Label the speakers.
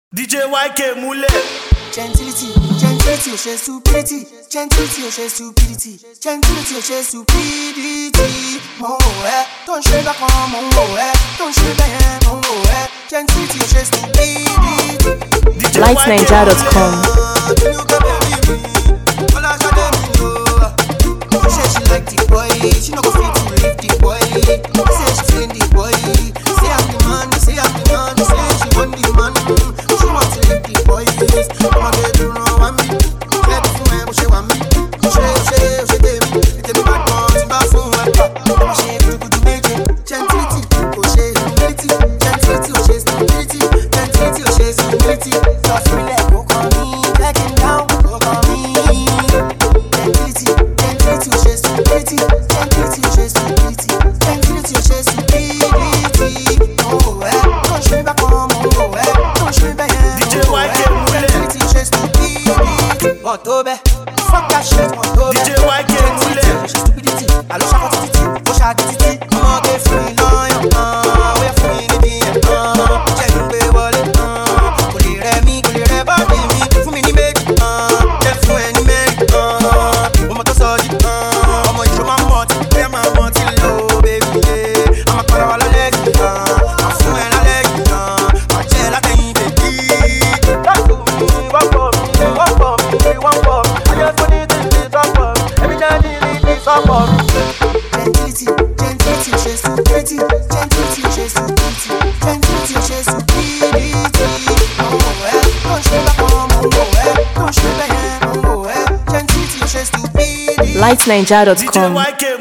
Speaker 1: DJ YK Mule.
Speaker 2: Gentility, gentility, oh she's stupidity. Gentility, oh she's stupidity. Gentility, oh she's stupidity. Mon ouais, ton chien va comme mon ouais, ton chien bien mon ouais. Gentility, oh she's stupidity.
Speaker 3: lightsninja.com.
Speaker 2: She like the boy, she no go fit to leave the boy. Say she feeling the boy. Say I'm the man, say I'm the man. Say she want the man, she want to leave the boy. I'ma get you know want me. Get the phone, but she want me. She tell me, it me bad boys in back phone. She feel good to make it. Gentility, oh she humility. Gentility, oh she stability. Gentility, oh she humility. Just feel like go call me, back him down, go call me. Gentility, gentility, oh she stupidity. Gentility, oh she stupidity. Gentility, oh she stupidity. Oh ouais, quand je suis back home, oh ouais, quand je suis bien.
Speaker 1: DJ YK Mule.
Speaker 2: Gentility, oh she stupidity. Oh tobe, fuck that shit, oh tobe.
Speaker 1: DJ YK Mule.
Speaker 2: Gentility, oh she stupidity. Allo shaka titi, oh shaka titi. I'ma get free lion, we are free in the end, check the way wallet, kò lè rẹ̀ mí, kò lè rẹ̀ body mi, fún mi ní méjì, jẹ́ fún ẹni mẹ́rin, ọmọ tó sọ jí, ọmọ ìṣó máa ń mọ̀ tí, bóyá máa mọ̀ tí lò ó, baby, a máa para wa lálẹ́ yìí, a fún ẹ lálẹ́ yìí, a jẹ́ látẹ̀yìn, baby. Wọ́n pọ̀ mi, ayé fún ní títí sọ́pọ̀ mi, ẹbí náà ní sọ́pọ̀ mi. Gentility, gentility, oh she's stupidity. Gentility, oh she's stupidity. Gentility, oh she's stupidity. Oh ouais, quand je suis là comme oh ouais, quand je suis bien, oh ouais. Gentility, oh she's stupidity.
Speaker 1: DJ
Speaker 3: lightsninja.com.
Speaker 1: YK